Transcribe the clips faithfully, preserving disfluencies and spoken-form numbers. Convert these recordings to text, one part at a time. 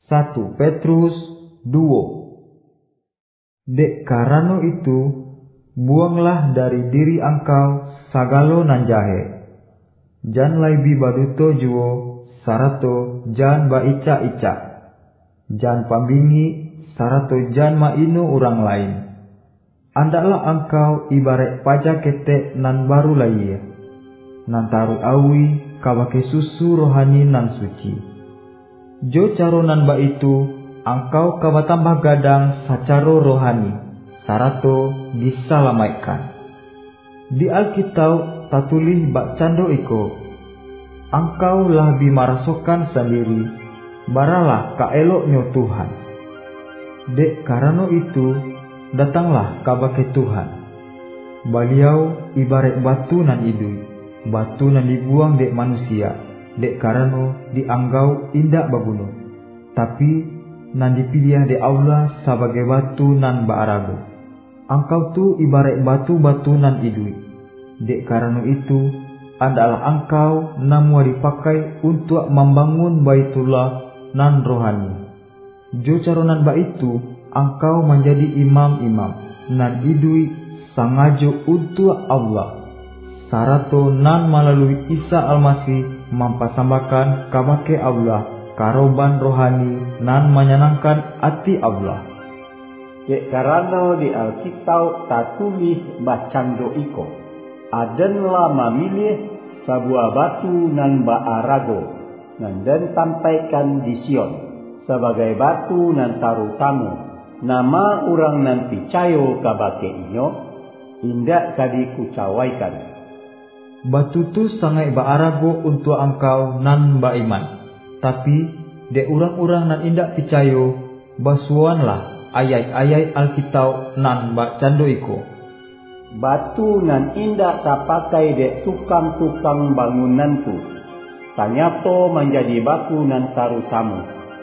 satu Petrus dua. Dek karano itu, buanglah dari diri angkau sagalo nan jahe. Jan laibi baduto juo, sarato jan ba ica-ica. Jan pambingi, sarato jan maino orang lain. Andaklah angkau ibarat pajak ketek nan baru laie. Nan taru awi kabake susu rohani nan suci. Jo caro nan ba itu, angkau kaba tambah gadang sacaro rohani, sarato disalamaikan. Di Alkitab tatulih bak cando iko, angkau lah bimarasokan sendiri, baralah kaeloknyo Tuhan. Dek karano itu, datanglah kabake Tuhan. Baliau ibarat batu nan idui, batu nan dibuang dek manusia, dek karano dianggau indak baguno, tapi nan dipilih dek Allah sebagai batu nan baarago. Angkau tu ibarat batu-batu nan idui, dek karano itu adalah angkau namua dipakai untuk membangun baitullah nan rohani. Jo caro nan ba itu, angkau menjadi imam-imam nan idui sangajo untuk Allah, sarato nan melalui Isa Almasih mampasambahkan kabake Allah karoban rohani nan menyenangkan hati Allah. Dek karano di Alkitab tatulis bacando iko, adenlah memilih sebuah batu nan baarago, nan den tampaikan di Sion sebagai batu nan taru tamu, nama orang nan picayo kabake inyo, indak kadi kucawaikan. Batu tu sangai baarago untuk angkau nan baiman, tapi de urang-urang nan indak picayo, basuanlah ayat-ayat Alkitab nan bak cando iko. Batu nan indak tapakai de tukang-tukang bangunan tu, tanyato menjadi batu nan taru tamu.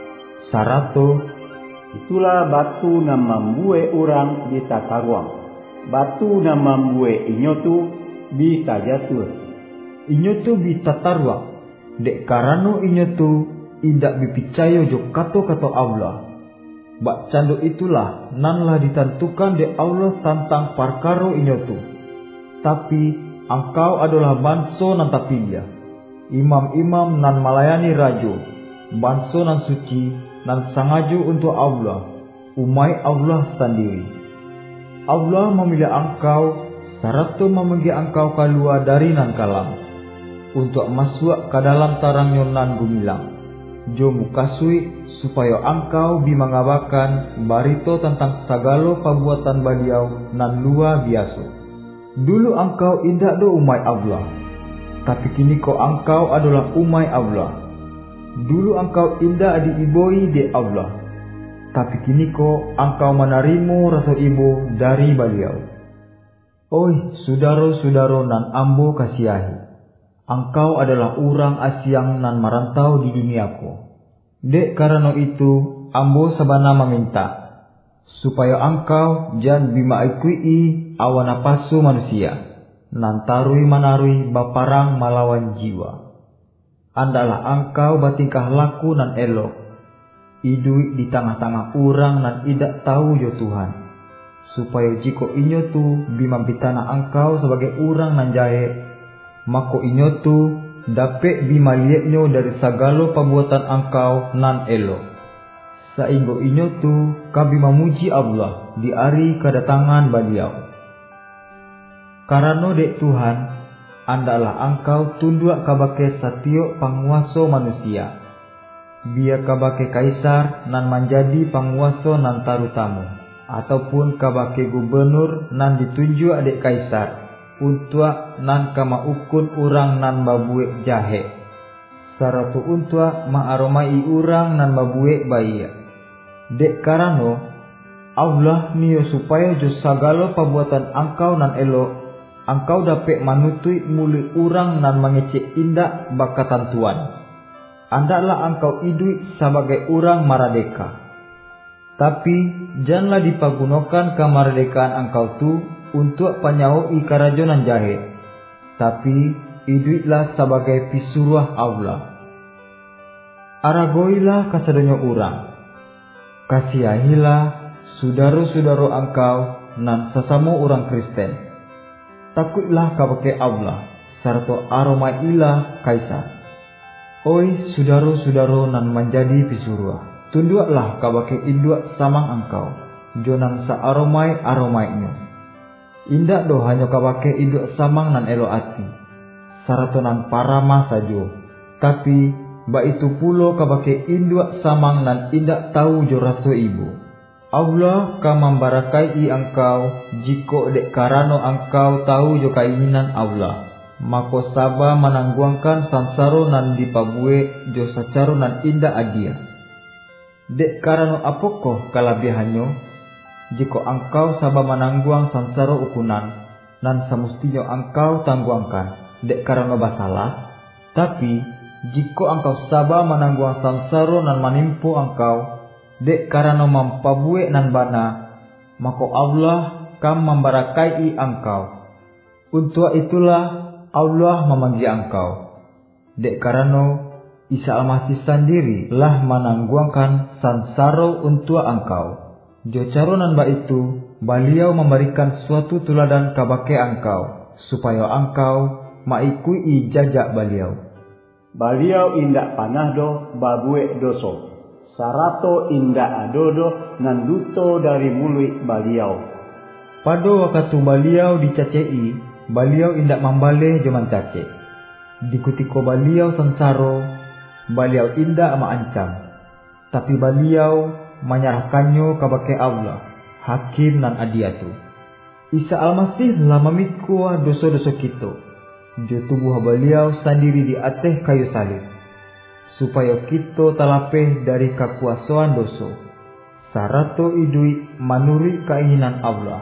Sarato, itulah batu nan membuat orang di tata ruang. Batu nan membuat inyo tu bisa jatuh. Inyo tu bisa tarwa, dek karano inyo tu indak bipicayo jo kato-kato Allah. Bak cando itulah nan lah ditentukan de Allah tentang perkara inyo tu. Tapi angkau adalah banso nan tapilya, imam-imam nan melayani rajo, banso nan suci nan sangajo untuk Allah, umai Allah sendiri. Allah memilih angkau sarato memanggil angkau keluar dari nan kalam, untuk masuk ke dalam tarangnya nan gumilang. Jo mukasui supaya angkau bimangabakan barito tentang sagalo perbuatan beliau nan luar biasa. Dulu angkau indak do umai Allah, tapi kini ko angkau adalah umai Allah. Dulu angkau indak diiboi di Allah, tapi kini ko angkau menerima rasa ibu dari beliau. Oi, sudaro-sudaro nan ambo kasiahi, angkau adalah orang asyang nan merantau di duniaku. Dek karena itu, ambo sabana meminta, supaya angkau jan bima ikui awana pasu manusia, nan tarui manarui baparang malawan jiwa. Andalah angkau batingkah laku nan elok, idui di tengah-tengah orang nan idak tahu jo Tuhan, supaya jiko inyo tu bimampitana angkau sebagai orang nan jahe, mako inyo tu dapet bimalieknyo dari sagalo perbuatan angkau nan elo, sainggo inyo tu kabi memuji Allah di hari kedatangan beliau. Karano dek Tuhan, andalah angkau tunduk kabake satiok panguaso manusia, biar kabake kaisar nan menjadi panguaso nan tarutamu, ataupun kabake gubernur nan ditunjuk adek kaisar, untuk nan kama ukun orang nan babuek jahe, saratu untuk maaromai orang nan babuek baia. Dek karano Allah niyo supaya jo sagalo perbuatan angkau nan elok, angkau dapat manutui muli orang nan mengecek indak bakatan Tuhan. Andaklah angkau hidup sebagai orang maradeka. Tapi janganlah dipagunakan kemerdekaan angkau tu untuk penyaui kerajonan jahe, tapi hiduplah sebagai pisuruh Allah. Aragoilah kasadonyo orang, Kasihahilah saudara-saudara angkau nan sesama orang Kristen. Takutlah kabake Allah sarta aromailah Kaisar. Oi saudara-saudara nan menjadi pisurua, tunduklah kabake induk samang angkau, jonan sa aromai aromainyo. Indak do hanya kabake induk samang nan elo ati, sarta nan parama sajo, tapi ba itu pulo kabake induk samang nan indak tahu jo raso ibu. Allah ka membarakai engkau jika dek karano engkau tahu jo keinginan Allah, maka saba menangguangkan sansaro nan dipabue jo sacaro nan indah adia. Dek karano apokah kalabihannya, jika engkau saba menangguang sansaro ukunan nan semestinya engkau tangguangkan dek karano basalah, tapi jika engkau saba menangguang sansaro nan menimpu engkau dek karena mampabue nan bana, maka Allah kam membarakai engkau. Untuk itulah Allah memanggil engkau. Dek karena Isa Al-Masih sendiri lah menangguangkan sansaro untuk engkau. Jo caro nan ba itu, beliau memberikan suatu tuladan kabake engkau, supaya engkau maikui jajak beliau. Beliau indak panah do babue doso. Sarato indak adodo nan duto dari mulut beliau. Pada waktu beliau dicacei, beliau indak membaleh jaman cace. Dikutiko beliau sansaro, beliau indak maancam, tapi beliau menyerahkannya kabake Allah, hakim nan adiatu. Isa Al-Masih lah memikul dosa-dosa kita, jo tubuh beliau sendiri di atas kayu salib, supaya kita terlapih dari kekuasaan dosa, sarato idui manuri keinginan Allah.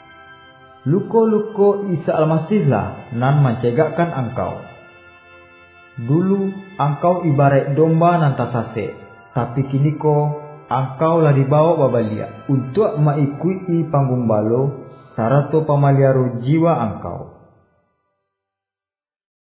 Luko-luko Isa Al-Masih lah nan mencegakkan engkau. Dulu engkau ibarat domba nan tasase, tapi kini ko engkau lah dibawa babalia untuk mengikuti panggung balo sarato pamaliaro jiwa engkau.